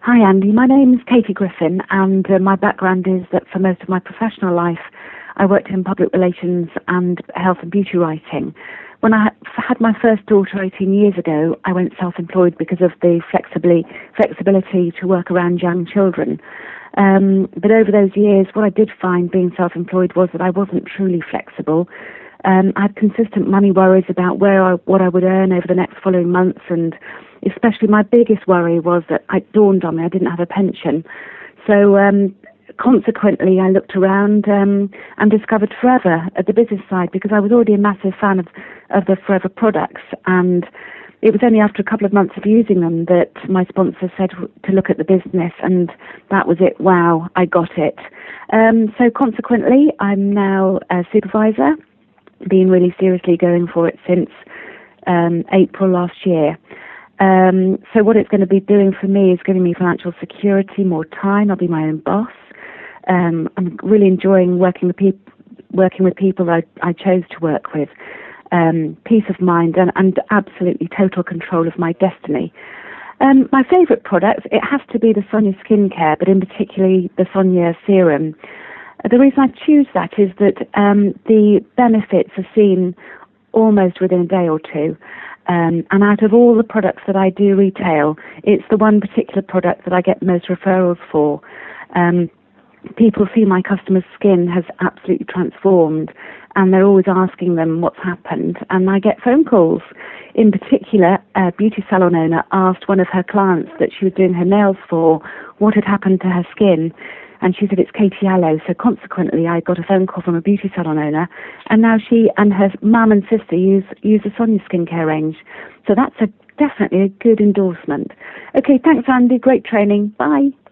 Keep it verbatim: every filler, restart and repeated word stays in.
Hi, Andy. My name is Katie Griffin, and uh, my background is that for most of my professional life, I worked in public relations and health and beauty writing. When I had my first daughter eighteen years ago, I went self-employed because of the flexibly, flexibility to work around young children. Um, but over those years, what I did find being self-employed was that I wasn't truly flexible. Um, I had consistent money worries about where I, what I would earn over the next following months, and especially my biggest worry was that it dawned on me I didn't have a pension. So um, consequently, I looked around um, and discovered Forever at the business side, because I was already a massive fan of, of the Forever products, and it was only after a couple of months of using them that my sponsor said to look at the business, and that was it. Wow, I got it. Um, so consequently, I'm now a supervisor, been really seriously going for it since um, April last year. Um, so what it's going to be doing for me is giving me financial security, more time. I'll be my own boss. Um, I'm really enjoying working with people, working with people I, I chose to work with. Um, peace of mind and, and absolutely total control of my destiny. Um, my favourite product, it has to be the Sonia skincare, but in particularly the Sonia serum. The reason I choose that is that um, the benefits are seen almost within a day or two. Um, and out of all the products that I do retail, it's the one particular product that I get most referrals for. Um, people see my customers' skin has absolutely transformed, and they're always asking them what's happened. And I get phone calls. In particular, a beauty salon owner asked one of her clients that she was doing her nails for what had happened to her skin. And she said, it's Katie Allo. So consequently, I got a phone call from a beauty salon owner, and now she and her mum and sister use use the Sonia skincare range. So that's a definitely a good endorsement. Okay, thanks, Andy. Great training. Bye.